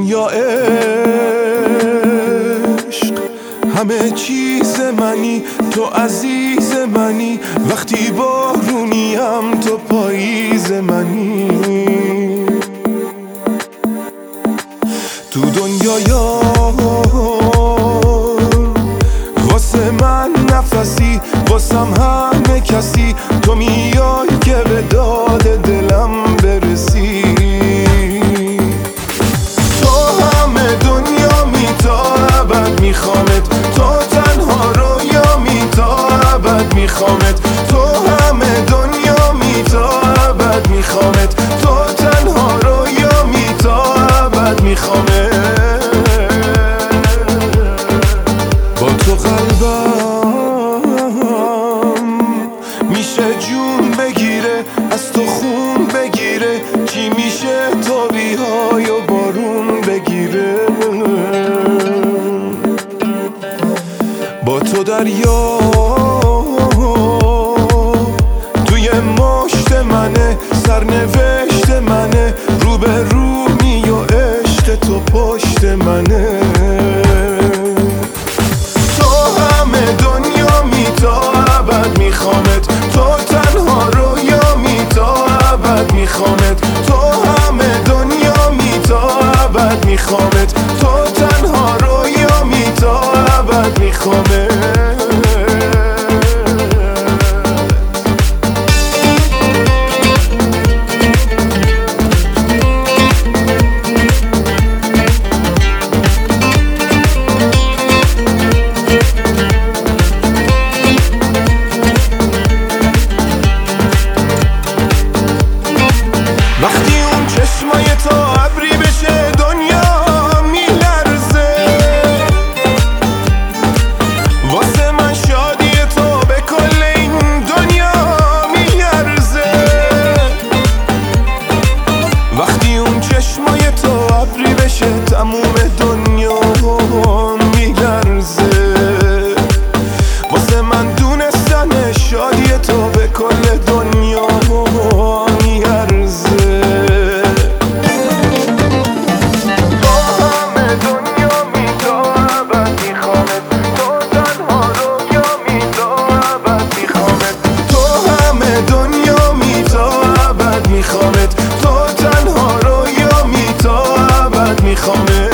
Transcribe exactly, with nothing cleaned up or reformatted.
دنیا عشق همه چیز منی، تو عزیز منی، وقتی بارونیم تو پاییز منی. تو دنیا یار واسه من نفسی، واسم همه کسی، تو میای که به داد دلم برسی. تو همه دنیا می تا ابد میخوامت، تو تنها رویامی تا ابد میخوامت، تو همه دنیا می تا ابد میخوامت، تو تنها رویامی تا ابد میخوامت. با تو قلبم میشه جون بگیره، از تو خون بگیره، چی میشه تو بیای و بارون بگیره. با تو دریا توی مشت منه، سرنوشت منه، رو به رومی و عشق تو پشت منه. تو همه دنیا می تا ابد میخوامت، تو تنها رویامی تا ابد میخوامت، تو همه دنیا می تا ابد میخوامت، تو تنها رویامی تا ابد میخوامت. وقتی اون چشمای تو ابری بشه دنیا میلرزه، واسه من شادی تو به کل این دنیا میارزه. وقتی اون چشمای تو ابری بشه تموم دنیا میلرزه، واسه من دونستن شادی تو به کل دنیا میارزه. میخوامت، تو تنها رویامی تا ابد میخوامت.